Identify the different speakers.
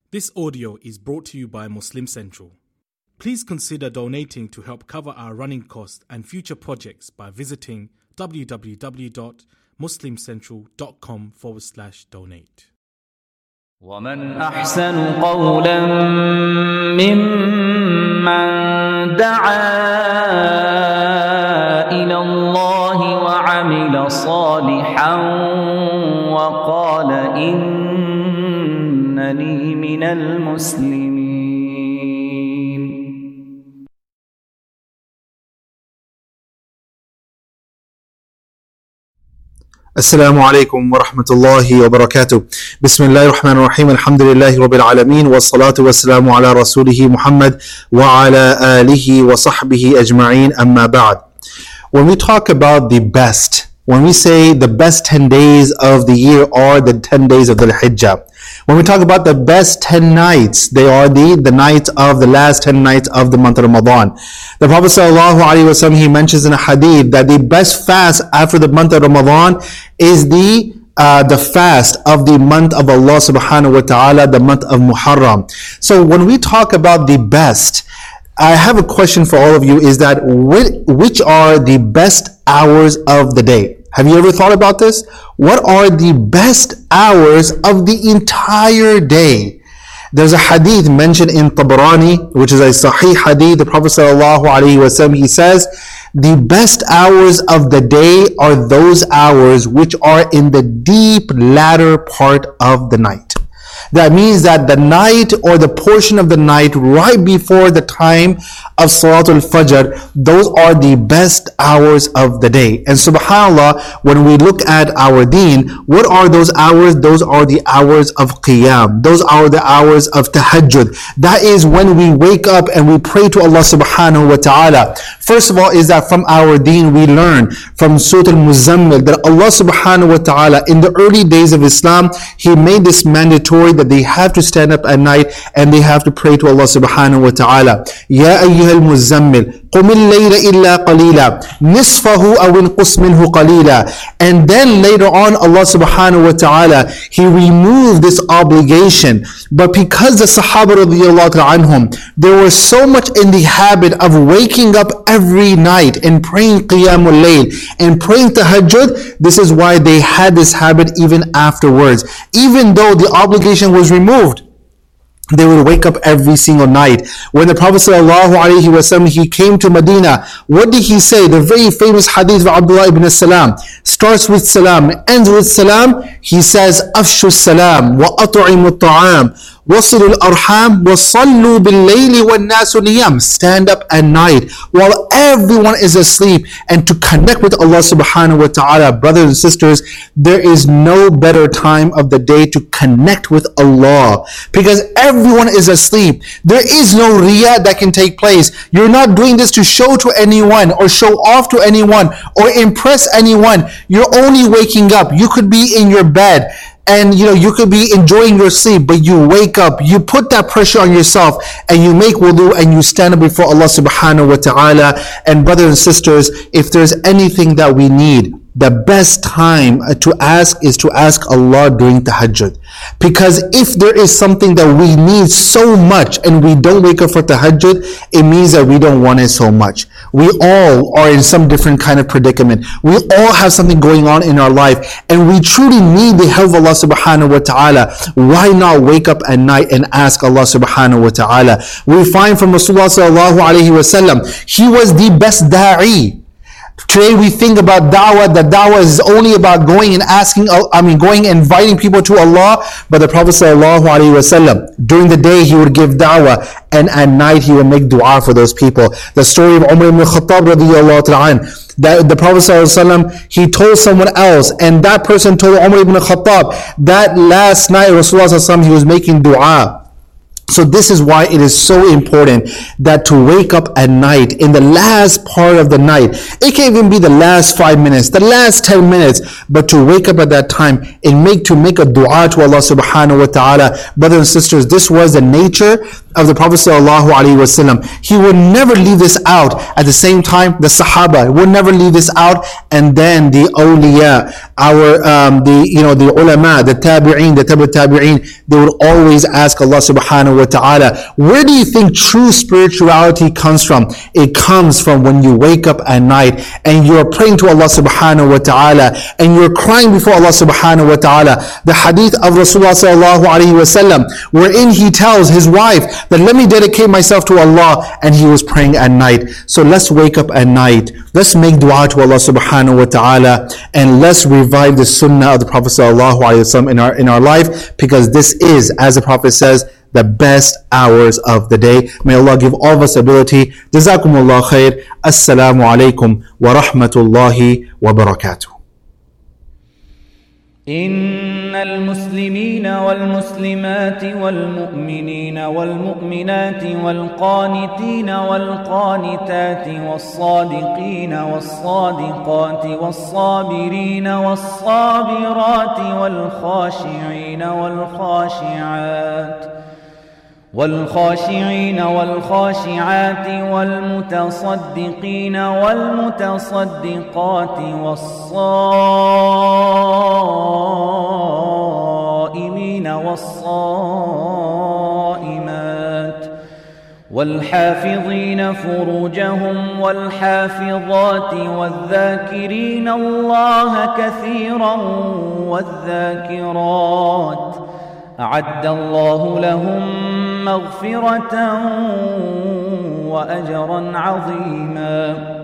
Speaker 1: This audio is brought to you by Muslim Central. Please consider donating to help cover our running costs and future projects by visiting www.muslimcentral.com/donate.
Speaker 2: ومن أحسن قولا ممن دعا إلى الله وعمل صالحا وقال إنني من المسلمين.
Speaker 3: السلام عليكم ورحمة الله وبركاته. بسم الله الرحمن الرحيم. الحمد لله رب العالمين والصلاة والسلام على رسوله محمد وعلى آله وصحبه أجمعين. أما بعد. When we talk about the best, when we say the best 10 days of the year are the 10 days of the Hijjah. When we talk about the best 10 nights, they are the nights of the last 10 nights of the month of Ramadan. The Prophet ﷺ, he mentions in a hadith that the best fast after the month of Ramadan is the fast of the month of Allah subhanahu wa ta'ala, the month of Muharram. So when we talk about the best, I have a question for all of you, is that which are the best hours of the day? Have you ever thought about this? What are the best hours of the entire day? There's a hadith mentioned in Tabarani, which is a Sahih hadith. The Prophet ﷺ, he says, the best hours of the day are those hours which are in the deep latter part of the night. That means that the night or the portion of the night right before the time of Salatul Fajr, those are the best hours of the day. And subhanAllah, when we look at our deen, what are those hours? Those are the hours of Qiyam. Those are the hours of Tahajjud. That is when we wake up and we pray to Allah subhanahu wa ta'ala. First of all is that from our deen we learn from Surah Al-Muzammil that Allah subhanahu wa ta'ala in the early days of Islam, He made this mandatory that they have to stand up at night and they have to pray to Allah subhanahu wa ta'ala. Ya ayyuhal muzammil, qum al-layla illa qalila, nisfahu aw inqus minhu qalila. And then later on, Allah subhanahu wa ta'ala, He removed this obligation. But because the Sahaba radiyallahu anhum, they were so much in the habit of waking up every night and praying Qiyamul Layl and praying Tahajjud, this is why they had this habit even afterwards. Even though the obligation was removed, they would wake up every single night. When the Prophet ﷺ, he came to Medina, what did he say? The very famous hadith of Abdullah ibn Salam starts with salam, ends with salam. He says, Afshu salam wa at'imu ta'am وَصِلُوا الْأَرْحَامِ وَصَلُّوا بِاللَّيْلِ وَالنَّاسُ نِيَامٌ. Stand up at night while everyone is asleep and to connect with Allah subhanahu wa ta'ala. Brothers and sisters, there is no better time of the day to connect with Allah because everyone is asleep. There is no riyah that can take place. You're not doing this to show to anyone or show off to anyone or impress anyone. You're only waking up. You could be in your bed and you could be enjoying your sleep, but you wake up, you put that pressure on yourself and you make wudu and you stand up before Allah subhanahu wa ta'ala. And brothers and sisters, if there's anything that we need, the best time to ask is to ask Allah during Tahajjud. Because if there is something that we need so much and we don't wake up for Tahajjud, it means that we don't want it so much. We all are in some different kind of predicament. We all have something going on in our life and we truly need the help of Allah subhanahu wa ta'ala. Why not wake up at night and ask Allah subhanahu wa ta'ala? We find from Rasulullah sallallahu alayhi wa sallam, he was the best da'i. Today we think about da'wah, that da'wah is only about going and inviting people to Allah. But the Prophet ﷺ, during the day he would give da'wah and at night he would make dua for those people. The story of Umar ibn Khattab radiyallahu ta'ala, that the Prophet ﷺ, he told someone else and that person told Umar ibn Khattab that last night Rasulullah ﷺ, he was making dua So this is why it is so important that to wake up at night, in the last part of the night. It can even be the last 5 minutes, the last 10 minutes, but to wake up at that time and make a dua to Allah subhanahu wa ta'ala. Brothers and sisters, this was the nature of the Prophet sallallahu alaihi wasallam. He would never leave this out. At the same time, the Sahaba would never leave this out, and then the awliya, the ulama, the tabi'een, the tabi'ut tabi'een, they would always ask Allah subhanahu wa ta'ala, where do you think true spirituality comes from? It comes from when you wake up at night and you're praying to Allah subhanahu wa ta'ala and you're crying before Allah subhanahu wa ta'ala. The hadith of Rasulullah sallallahu alaihi wasallam, wherein he tells his wife that let me dedicate myself to Allah, and he was praying at night. So let's wake up at night. Let's make dua to Allah subhanahu wa ta'ala, and let's revive the sunnah of the Prophet sallallahu alaihi wasallam in our life, because this is, as the Prophet says, the best hours of the day. May Allah give all of us ability. Jazakumullah khair. Assalamu alaikum wa rahmatullahi wa barakatuh.
Speaker 2: إن المسلمين والمسلمات والمؤمنين والمؤمنات والقانتين والقانتات والصادقين والصادقات والصابرين والصابرات والخاشعين والخاشعات والمتصدقين والمتصدقات والصائمين والصائمات والحافظين فروجهم والحافظات والذاكرين الله كثيرا والذاكرات أعد الله لهم مغفرة وأجرا عظيما.